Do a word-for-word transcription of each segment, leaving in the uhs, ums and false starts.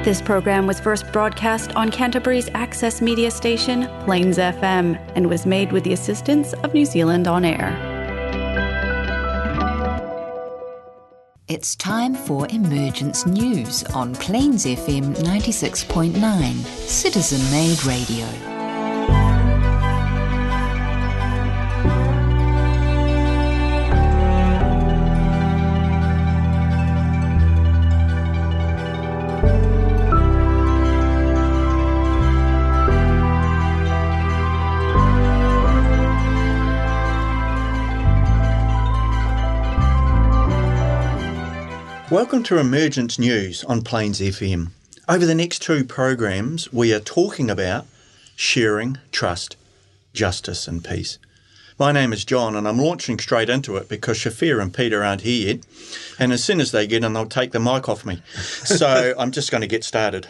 This program was first broadcast on Canterbury's access media station, Plains F M, and was made with the assistance of New Zealand On Air. It's time for Emergence News on Plains F M ninety-six point nine, Citizen-Made Radio. Welcome to Emergence News on Plains F M. Over the next two programs, we are talking about sharing, trust, justice and peace. My name is John and I'm launching straight into it because Shafir and Peter aren't here yet, and as soon as they get in, they'll take the mic off me. So I'm just going to get started.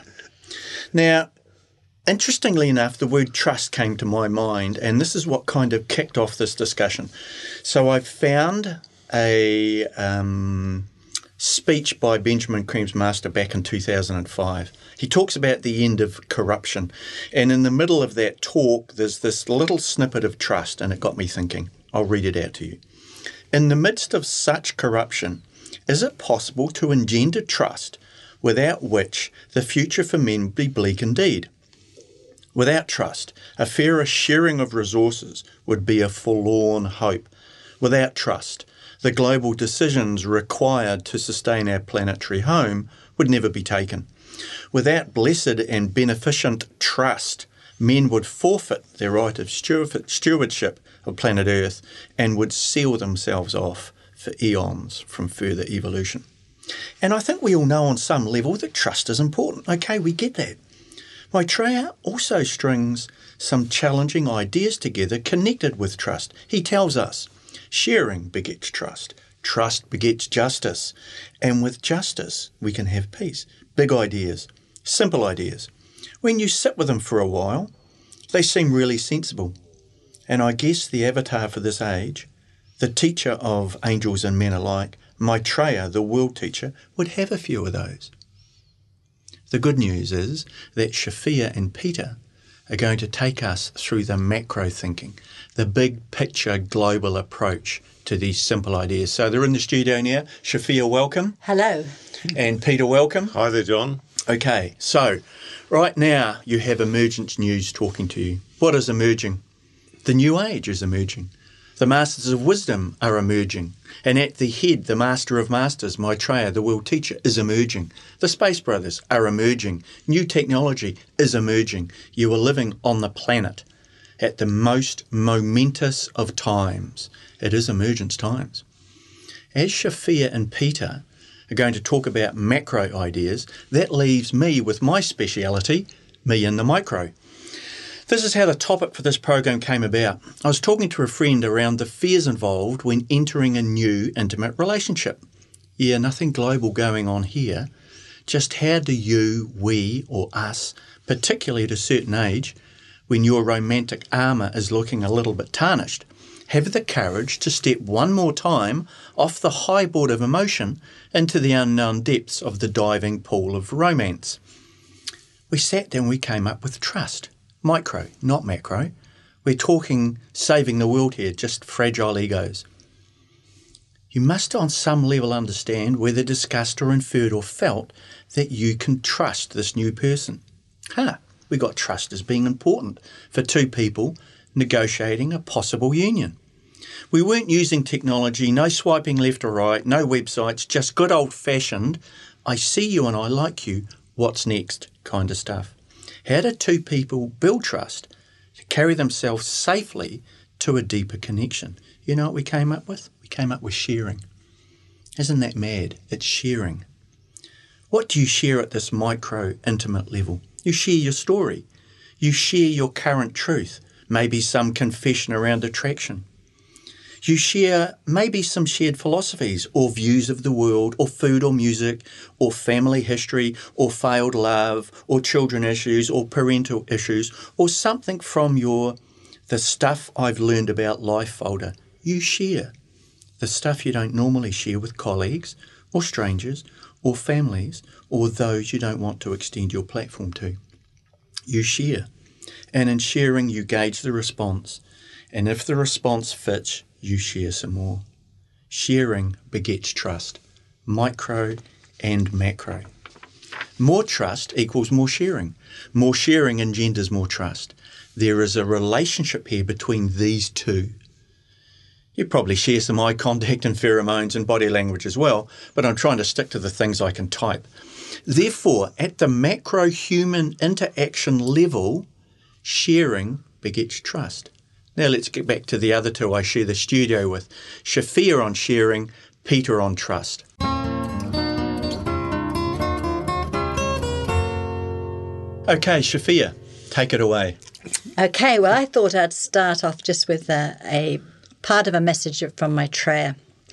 Now, interestingly enough, the word trust came to my mind, and this is what kind of kicked off this discussion. So I found a... Um, speech by Benjamin Kremsmaster back in two thousand five. He talks about the end of corruption, and in the middle of that talk there's this little snippet of trust, and it got me thinking. I'll read it out to you. In the midst of such corruption, is it possible to engender trust without which the future for men would be bleak indeed? Without trust, a fairer sharing of resources would be a forlorn hope. Without trust, the global decisions required to sustain our planetary home would never be taken. Without blessed and beneficent trust, men would forfeit their right of stewardship of planet Earth and would seal themselves off for eons from further evolution. And I think we all know on some level that trust is important. Okay, we get that. Maitreya also strings some challenging ideas together connected with trust. He tells us, sharing begets trust. Trust begets justice. And with justice, we can have peace. Big ideas, simple ideas. When you sit with them for a while, they seem really sensible. And I guess the avatar for this age, the teacher of angels and men alike, Maitreya, the world teacher, would have a few of those. The good news is that Shafir and Peter are going to take us through the macro thinking, the big picture global approach to these simple ideas. So they're in the studio now. Shafir, welcome. Hello. And Peter, welcome. Hi there, John. Okay, so right now you have Emergence News talking to you. What is emerging? The new age is emerging. The masters of wisdom are emerging. And at the head, the master of masters, Maitreya, the world teacher, is emerging. The Space Brothers are emerging. New technology is emerging. You are living on the planet at the most momentous of times. It is emergence times. As Shafir and Peter are going to talk about macro ideas, that leaves me with my speciality, me in the micro. This is how the topic for this program came about. I was talking to a friend around the fears involved when entering a new intimate relationship. Yeah, nothing global going on here. Just how do you, we, or us, particularly at a certain age, when your romantic armour is looking a little bit tarnished, have the courage to step one more time off the high board of emotion into the unknown depths of the diving pool of romance? We sat down, we came up with trust. Micro, not macro. We're talking saving the world here, just fragile egos. You must on some level understand, whether discussed or inferred or felt, that you can trust this new person. Huh, we got trust as being important for two people negotiating a possible union. We weren't using technology, no swiping left or right, no websites, just good old-fashioned, I see you and I like you, what's next kind of stuff. How do two people build trust to carry themselves safely to a deeper connection? You know what we came up with? We came up with sharing. Isn't that mad? It's sharing. What do you share at this micro, intimate level? You share your story. You share your current truth, maybe some confession around attraction. You share maybe some shared philosophies or views of the world or food or music or family history or failed love or children issues or parental issues or something from your The Stuff I've Learned About Life folder. You share the stuff you don't normally share with colleagues or strangers or families or those you don't want to extend your platform to. You share. And in sharing, you gauge the response. And if the response fits, you share some more. Sharing begets trust, micro and macro. More trust equals more sharing. More sharing engenders more trust. There is a relationship here between these two. You probably share some eye contact and pheromones and body language as well, but I'm trying to stick to the things I can type. Therefore, at the macro human interaction level, sharing begets trust. Now let's get back to the other two I share the studio with. Shafia on sharing, Peter on trust. Okay, Shafia, take it away. Okay, well, I thought I'd start off just with a, a part of a message from Maitreya,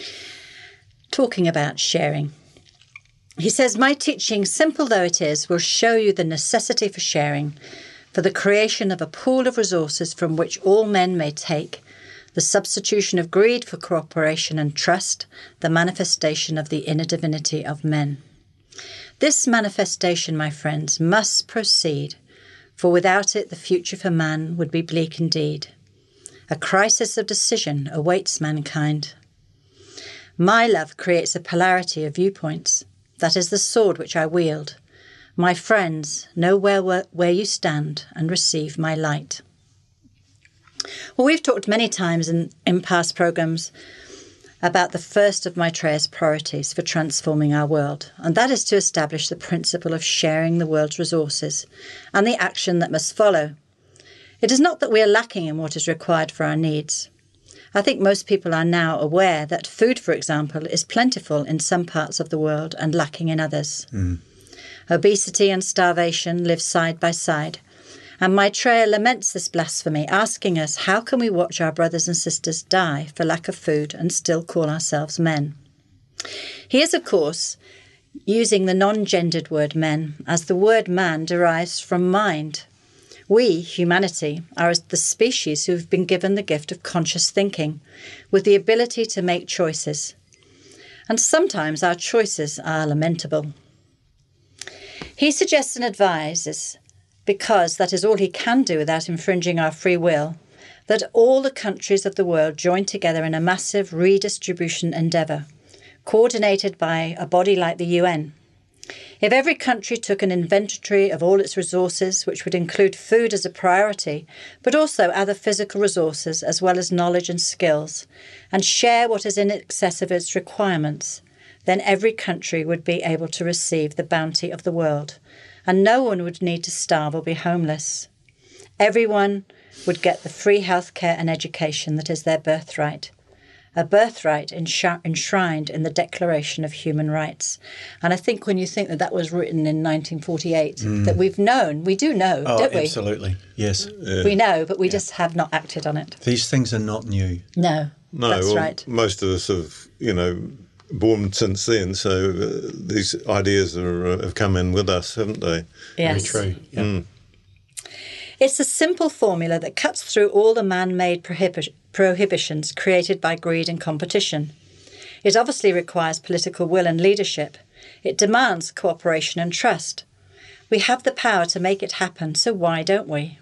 talking about sharing. He says, "My teaching, simple though it is, will show you the necessity for sharing, for the creation of a pool of resources from which all men may take, the substitution of greed for cooperation and trust, the manifestation of the inner divinity of men. This manifestation, my friends, must proceed, for without it the future for man would be bleak indeed. A crisis of decision awaits mankind. My love creates a polarity of viewpoints. That is the sword which I wield. My friends, know where, where you stand and receive my light." Well, we've talked many times in, in past programmes about the first of Maitreya's priorities for transforming our world, and that is to establish the principle of sharing the world's resources and the action that must follow. It is not that we are lacking in what is required for our needs. I think most people are now aware that food, for example, is plentiful in some parts of the world and lacking in others. Mm. Obesity and starvation live side by side, and Maitreya laments this blasphemy, asking us, how can we watch our brothers and sisters die for lack of food and still call ourselves men? He is, of course, using the non-gendered word men, as the word man derives from mind. We, humanity, are the species who have been given the gift of conscious thinking, with the ability to make choices. And sometimes our choices are lamentable. He suggests and advises, because that is all he can do without infringing our free will, that all the countries of the world join together in a massive redistribution endeavour, coordinated by a body like the U N. If every country took an inventory of all its resources, which would include food as a priority, but also other physical resources as well as knowledge and skills, and share what is in excess of its requirements, then every country would be able to receive the bounty of the world, and no one would need to starve or be homeless. Everyone would get the free health care and education that is their birthright, a birthright enshrined in the Declaration of Human Rights. And I think when you think that that was written in nineteen forty-eight, mm. that we've known, we do know, oh, don't we? Absolutely, yes. Yeah. We know, but we yeah. just have not acted on it. These things are not new. No, no that's well, right. Most of us have, you know, born since then, so uh, these ideas are, uh, have come in with us, haven't they? Yes. Very true. Yeah. Mm. It's a simple formula that cuts through all the man-made prohibi- prohibitions created by greed and competition. It obviously requires political will and leadership. It demands cooperation and trust. We have the power to make it happen, so why don't we?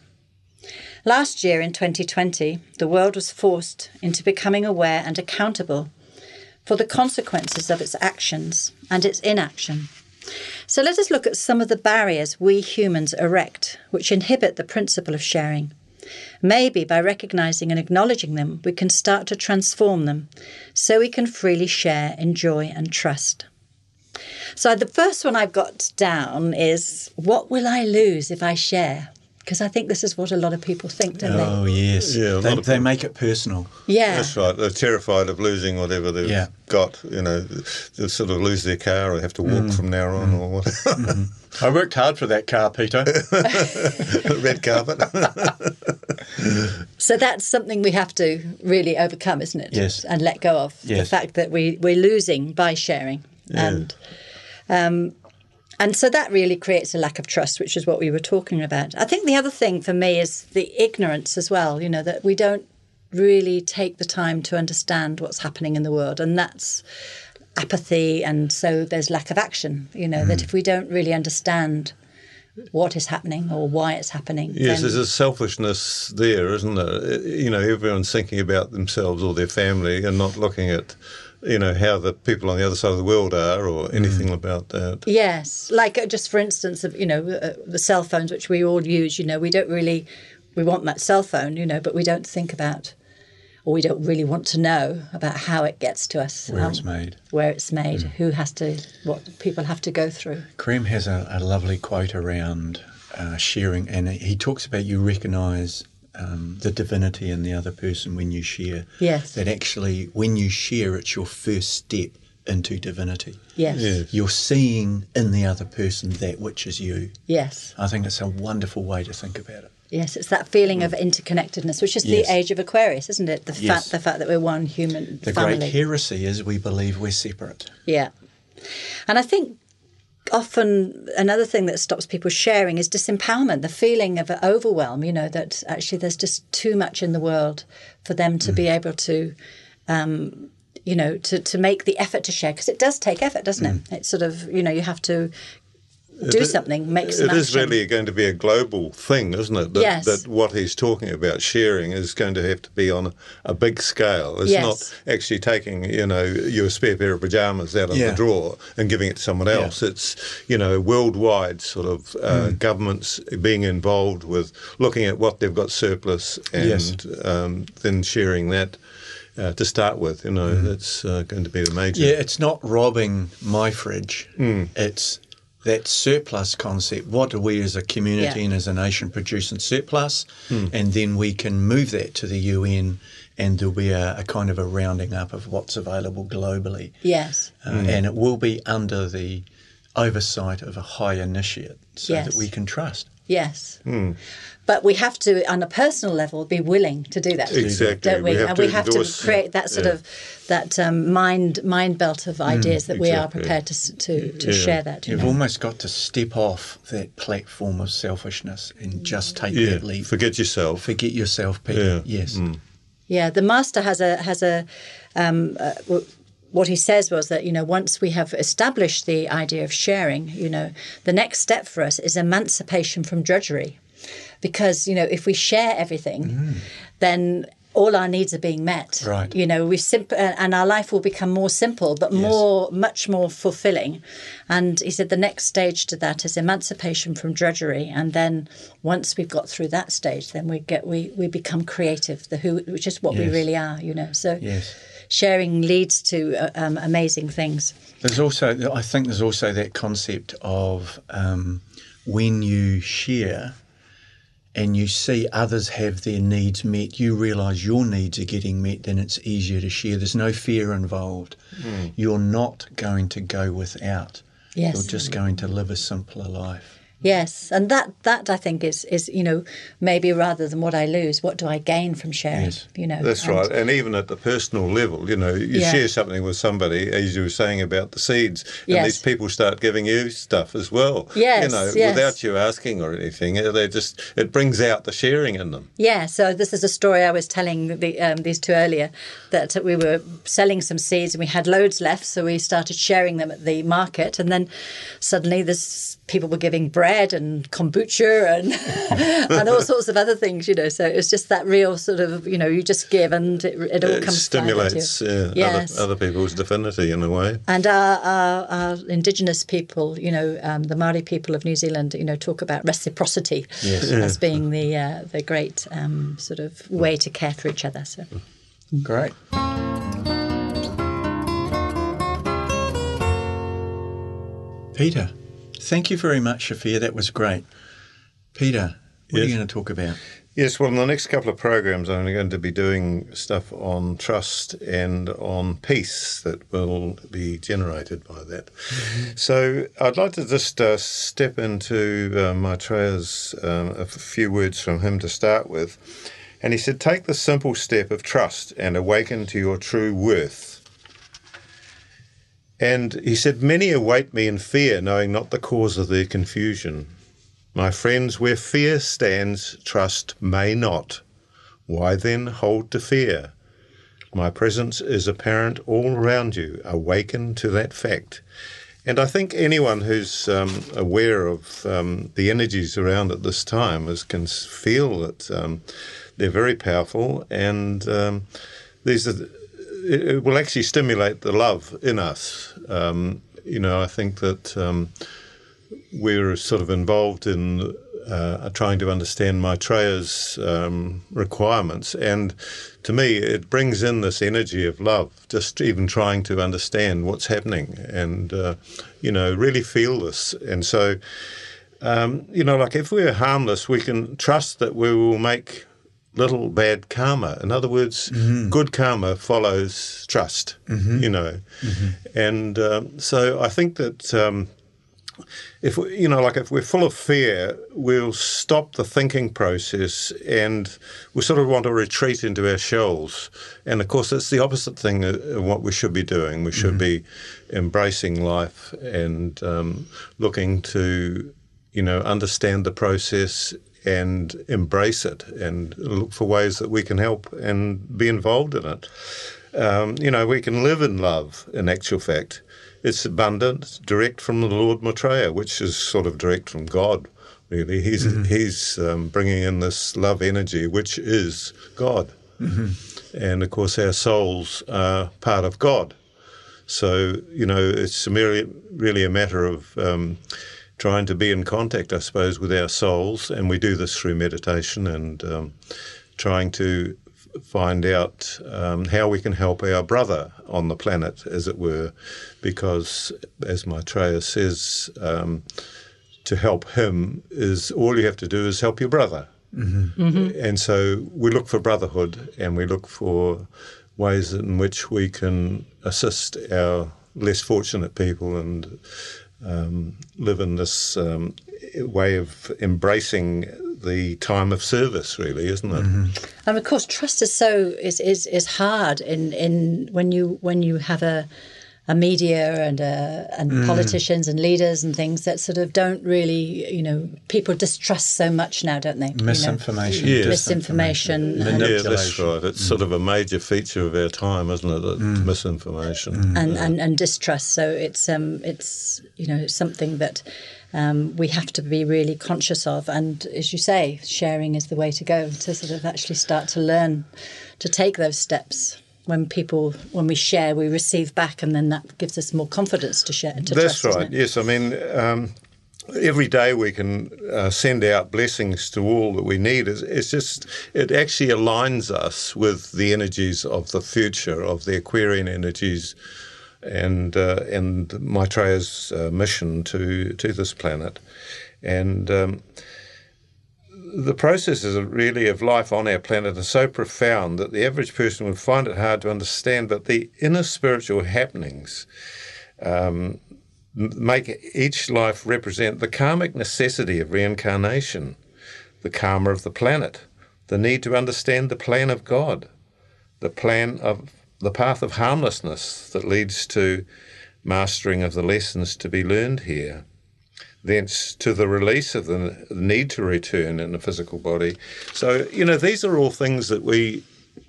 Last year, in twenty twenty, the world was forced into becoming aware and accountable for the consequences of its actions and its inaction. So let us look at some of the barriers we humans erect, which inhibit the principle of sharing. Maybe by recognising and acknowledging them, we can start to transform them, so we can freely share in joy and trust. So the first one I've got down is, what will I lose if I share? Because I think this is what a lot of people think, don't they? Oh, yes. Yeah, they they make it personal. Yeah. That's right. They're terrified of losing whatever they've yeah. got. You know, they'll sort of lose their car or have to walk mm. from now on mm. or what. Mm-hmm. I worked hard for that car, Peter. Red carpet. So that's something we have to really overcome, isn't it? Yes. And let go of. Yes. The fact that we, we're losing by sharing. Yeah. And um And so that really creates a lack of trust, which is what we were talking about. I think the other thing for me is the ignorance as well, you know, that we don't really take the time to understand what's happening in the world. And that's apathy, and so there's lack of action, you know, mm. that if we don't really understand what is happening or why it's happening. Yes, then... there's a selfishness there, isn't there? You know, everyone's thinking about themselves or their family and not looking at, you know, how the people on the other side of the world are or anything mm. about that. Yes, like uh, just for instance, you know, uh, the cell phones, which we all use, you know, we don't really, we want that cell phone, you know, but we don't think about, or we don't really want to know about how it gets to us. Where um, it's made. Where it's made, Mm. who has to, what people have to go through. Cream has a, a lovely quote around uh, sharing, and he talks about you recognise um, the divinity in the other person when you share. Yes. That actually, when you share, it's your first step into divinity. Yes. Yes. You're seeing in the other person that which is you. Yes. I think it's a wonderful way to think about it. Yes, it's that feeling of interconnectedness, which is Yes. the age of Aquarius, isn't it? The Yes. fact, the fact that we're one human The family. great heresy is we believe we're separate. Yeah, and I think often another thing that stops people sharing is disempowerment, the feeling of overwhelm. You know, that actually there's just too much in the world for them to mm. be able to. Um, you know, to, to make the effort to share, because it does take effort, doesn't it? Mm. It's sort of, you know, you have to do it, something, make some It is action. really going to be a global thing, isn't it? That, Yes. that what he's talking about sharing is going to have to be on a, a big scale. It's Yes. not actually taking, you know, your spare pair of pyjamas out of Yeah. the drawer and giving it to someone else. Yeah. It's, you know, worldwide sort of uh, mm. governments being involved with looking at what they've got surplus and Yes. um, then sharing that. Uh, to start with, you know, mm. that's uh, going to be the major. Yeah, it's not robbing my fridge. Mm. It's that surplus concept. What do we as a community Yeah. and as a nation produce in surplus? Mm. And then we can move that to the U N and there'll be a, a kind of a rounding up of what's available globally. Yes. Uh, Mm. And it will be under the oversight of a high initiate so Yes. that we can trust. Yes. Mm. But we have to, on a personal level, be willing to do that. Exactly. Don't we? We have and to we have endorse- to create that sort yeah. of that um, mind mind belt of ideas that we are exactly. prepared to s- to, to Yeah. share that. You You've know? almost got to step off that platform of selfishness and just take Yeah, that leap. forget yourself. Forget yourself, Peter. Yeah. Yes. Mm. Yeah, the master has a has a. Um, uh, w- what he says was that, you know, once we have established the idea of sharing, you know, the next step for us is emancipation from drudgery. Because, you know, if we share everything, mm. then all our needs are being met. Right. You know, we simp- and our life will become more simple, but Yes. more, much more fulfilling. And he said the next stage to that is emancipation from drudgery. And then once we've got through that stage, then we get we, we become creative, the who, which is what we Yes. really are. You know, so Yes. sharing leads to uh, um, amazing things. There's also, I think there's also that concept of um, when you share and you see others have their needs met, you realise your needs are getting met, then it's easier to share. There's no fear involved. Mm. You're not going to go without. Yes. You're just going to live a simpler life. Yes, and that, that I think is, is, you know, maybe rather than what I lose, what do I gain from sharing? Yes. You know, That's and, right. And even at the personal level, you know, you Yeah. share something with somebody, as you were saying about the seeds, and Yes. these people start giving you stuff as well. Yes, You know, yes. without you asking or anything. They just, it brings out the sharing in them. Yeah, so this is a story I was telling the, um, these two earlier, that we were selling some seeds and we had loads left, so we started sharing them at the market, and then suddenly this people were giving bread and kombucha and and all sorts of other things, you know. So it was just that real sort of, you know, you just give and it, it all It comes stimulates back at you. uh, Yes. other, other people's divinity in a way. And our, our, our Indigenous people, you know, um, the Māori people of New Zealand, you know, talk about reciprocity Yes. as being the uh, the great um, sort of way to care for each other. So. Great. Peter, thank you very much, Shafia. That was great. Peter, what Yes. are you going to talk about? Yes, well, in the next couple of programs, I'm going to be doing stuff on trust and on peace that will be generated by that. Mm-hmm. So I'd like to just uh, step into uh, Maitreya's, um, a few words from him to start with. And he said, take the simple step of trust and awaken to your true worth. And he said, many await me in fear, knowing not the cause of their confusion. My friends, where fear stands, trust may not. Why then hold to fear? My presence is apparent all around you. Awaken to that fact. And I think anyone who's um, aware of um, the energies around at this time is, can feel that um, they're very powerful, and um, these are, it, it will actually stimulate the love in us. Um, you know, I think that um, we're sort of involved in uh, trying to understand Maitreya's um, requirements, and to me it brings in this energy of love, just even trying to understand what's happening and, uh, you know, really feel this. And so, um, you know, like if we're harmless, we can trust that we will make little bad karma. In other words, mm-hmm. good karma follows trust, mm-hmm. you know. Mm-hmm. And um, so I think that um, if we, you know, like if we're full of fear, we'll stop the thinking process and we sort of want to retreat into our shells. And of course, it's the opposite thing of what we should be doing. We should mm-hmm. be embracing life and um, looking to, you know, understand the process and embrace it and look for ways that we can help and be involved in it. Um, you know, we can live in love, in actual fact. It's abundant, direct from the Lord Maitreya, which is sort of direct from God, really. He's mm-hmm. he's um, bringing in this love energy, which is God. Mm-hmm. And, of course, our souls are part of God. So, you know, it's merely, really a matter of um, trying to be in contact, I suppose, with our souls, and we do this through meditation and um, trying to find out um, how we can help our brother on the planet, as it were, because, as Maitreya says, um, to help him is all you have to do is help your brother. Mm-hmm. Mm-hmm. And so we look for brotherhood, and we look for ways in which we can assist our less fortunate people and um, live in this um, way of embracing the time of service, really, isn't it? Mm-hmm. And of course, trust is so is is, is hard in, in when you when you have a a media and a, and mm. politicians and leaders and things that sort of don't really, you know, people distrust so much now, don't they? Misinformation, you know? yes. misinformation. Yeah, that's right. It's mm. sort of a major feature of our time, isn't it? Mm. Misinformation mm. and, yeah. and and distrust. So it's um it's you know something that. Um, we have to be really conscious of, and as you say, sharing is the way to go to sort of actually start to learn to take those steps. When people, when we share, we receive back, and then that gives us more confidence to share. To That's trust, right. Yes, I mean, um, every day we can uh, send out blessings to all that we need. It's, it's just it actually aligns us with the energies of the future, of the Aquarian energies. And uh, and Maitreya's uh, mission to to this planet, and um, the processes of really of life on our planet are so profound that the average person would find it hard to understand. But the inner spiritual happenings um, make each life represent the karmic necessity of reincarnation, the karma of the planet, the need to understand the plan of God, the plan of the path of harmlessness that leads to mastering of the lessons to be learned here, thence to the release of the need to return in the physical body. So, you know, these are all things that we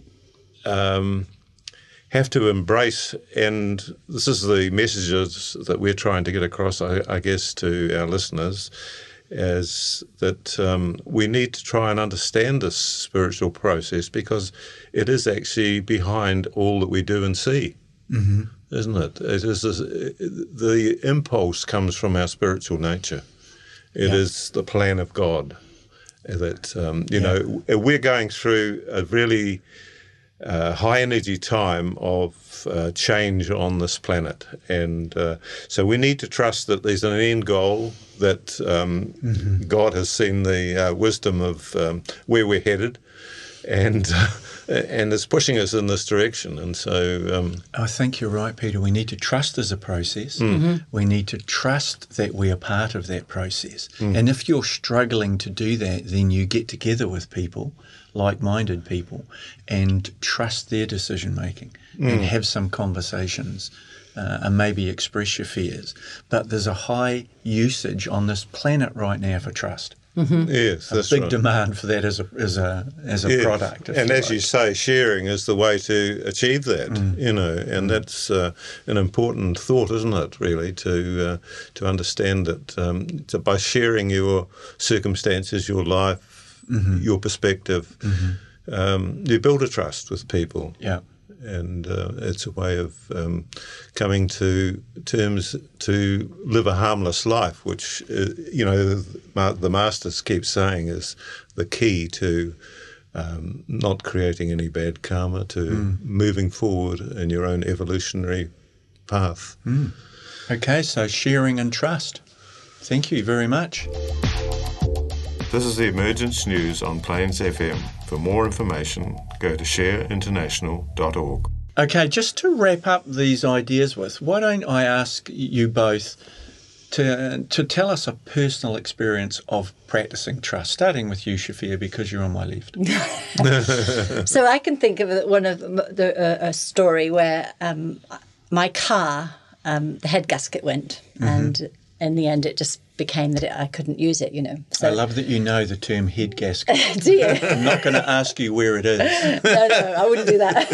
um, have to embrace, and this is the messages that we're trying to get across, I, I guess, to our listeners, is that um, we need to try and understand this spiritual process because it is actually behind all that we do and see, mm-hmm. isn't it? It is this, the impulse comes from our spiritual nature. It yeah. is the plan of God that, um, you yeah. know, we're going through a really uh, high energy time of uh, change on this planet. And uh, so we need to trust that there's an end goal, that um, mm-hmm. God has seen the uh, wisdom of um, where we're headed, and uh, and is pushing us in this direction. And so um, I think you're right, Peter. We need to trust as a process. Mm-hmm. We need to trust that we are part of that process. Mm. And if you're struggling to do that, then you get together with people, like-minded people, and trust their decision-making mm. and have some conversations uh, and maybe express your fears. But there's a high usage on this planet right now for trust. Mm-hmm. Yes, a that's big right. demand for that as a as a as a yeah. product. And you as like. you say, sharing is the way to achieve that. Mm. You know, and mm. that's uh, an important thought, isn't it? Really, to uh, to understand that um, to, by sharing your circumstances, your life, mm-hmm. your perspective, mm-hmm. um, you build a trust with people. Yeah. And uh, it's a way of um, coming to terms to live a harmless life, which, uh, you know, the masters keep saying is the key to um, not creating any bad karma, to mm. moving forward in your own evolutionary path. Mm. Okay, so sharing and trust. Thank you very much. This is the Emergence News on Plains F M. For more information, go to share international dot org. Okay, just to wrap up these ideas with, why don't I ask you both to to tell us a personal experience of practicing trust, starting with you, Shafia, because you're on my left. So I can think of one of the, uh, a story where um, my car, um, the head gasket went, mm-hmm. and in the end it just became that it, I couldn't use it, you know. So, I love that you know the term head gasket. Do you? I'm not going to ask you where it is. No, no, I wouldn't do that.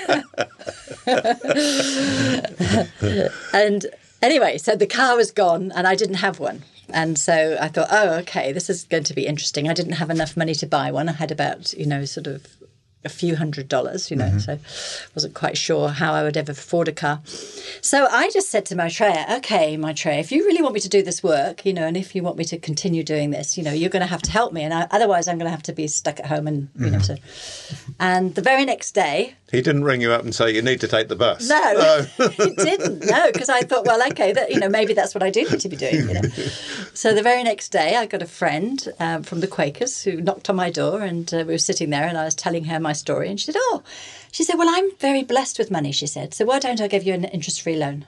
And anyway, so the car was gone and I didn't have one. And so I thought, oh, okay, this is going to be interesting. I didn't have enough money to buy one. I had about, you know, sort of a few hundred dollars, you know, mm-hmm. so wasn't quite sure how I would ever afford a car. So I just said to Maitreya, okay, Maitreya, if you really want me to do this work, you know, and if you want me to continue doing this, you know, you're going to have to help me. And I, otherwise I'm going to have to be stuck at home and, you mm-hmm. know, so. And the very next day. He didn't ring you up and say, you need to take the bus. No, no. He didn't. No, because I thought, well, okay, that, you know, maybe that's what I do need to be doing, you know. So the very next day I got a friend um, from the Quakers who knocked on my door, and uh, we were sitting there and I was telling her my story, and she said, oh, she said, well, I'm very blessed with money, she said, so why don't I give you an interest-free loan?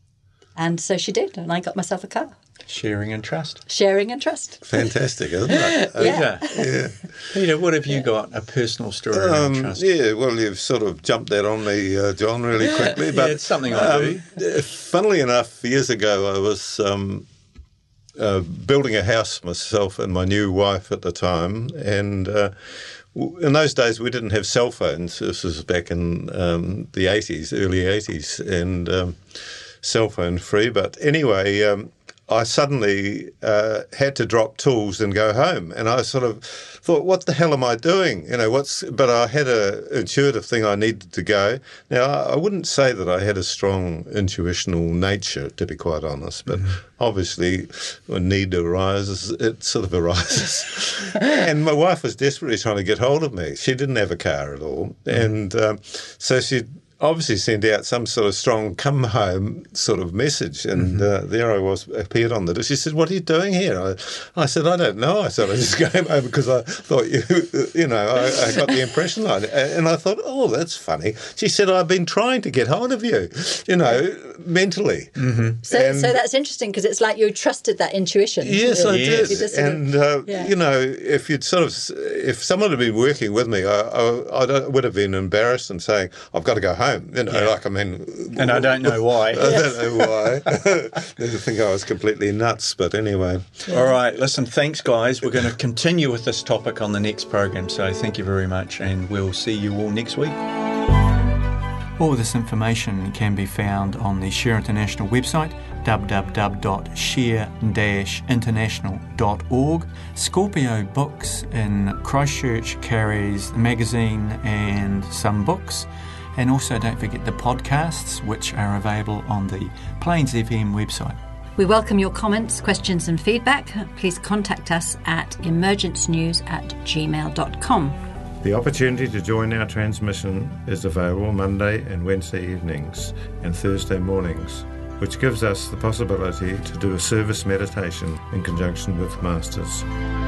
And so she did, and I got myself a car. Sharing and trust. Sharing and trust. Fantastic, isn't it? Yeah. yeah. Peter, what have you yeah. got? A personal story um, around trust? Yeah, well, you've sort of jumped that on me, uh, John, really quickly. But yeah, it's something I um, do. Funnily enough, years ago, I was um, uh, building a house myself and my new wife at the time, and uh, in those days, we didn't have cell phones. This was back in um, the eighties, early eighties, and um, cell phone free. But anyway, um, I suddenly uh, had to drop tools and go home, and I sort of thought, "What the hell am I doing?" You know, what's? But I had an intuitive thing I needed to go. Now, I wouldn't say that I had a strong intuitional nature, to be quite honest, but mm-hmm. obviously, when need arises, it sort of arises. And my wife was desperately trying to get hold of me. She didn't have a car at all, mm-hmm. and um, so she obviously sent out some sort of strong come home sort of message, and mm-hmm. uh, there I was, appeared on the door. She said, what are you doing here? I, I said, I don't know. I said, I just came over because I thought you, you know, I, I got the impression line. And I thought, oh, that's funny. She said, I've been trying to get hold of you, you know, mentally. Mm-hmm. So, and, so that's interesting because it's like you trusted that intuition. Yes, I yes. did. And, uh, yeah. you know, if you'd sort of, if someone had been working with me, I, I, I would have been embarrassed and saying, I've got to go home. You know, yeah. like, I mean... And I don't know why. I don't know why. They think I was completely nuts, but anyway. Yeah. All right, listen, thanks, guys. We're going to continue with this topic on the next program, so thank you very much, and we'll see you all next week. All this information can be found on the Share International website, w w w dot share dash international dot org. Scorpio Books in Christchurch carries the magazine and some books. And also don't forget the podcasts, which are available on the Plains F M website. We welcome your comments, questions and feedback. Please contact us at emergence news at gmail dot com. The opportunity to join our transmission is available Monday and Wednesday evenings and Thursday mornings, which gives us the possibility to do a service meditation in conjunction with Masters.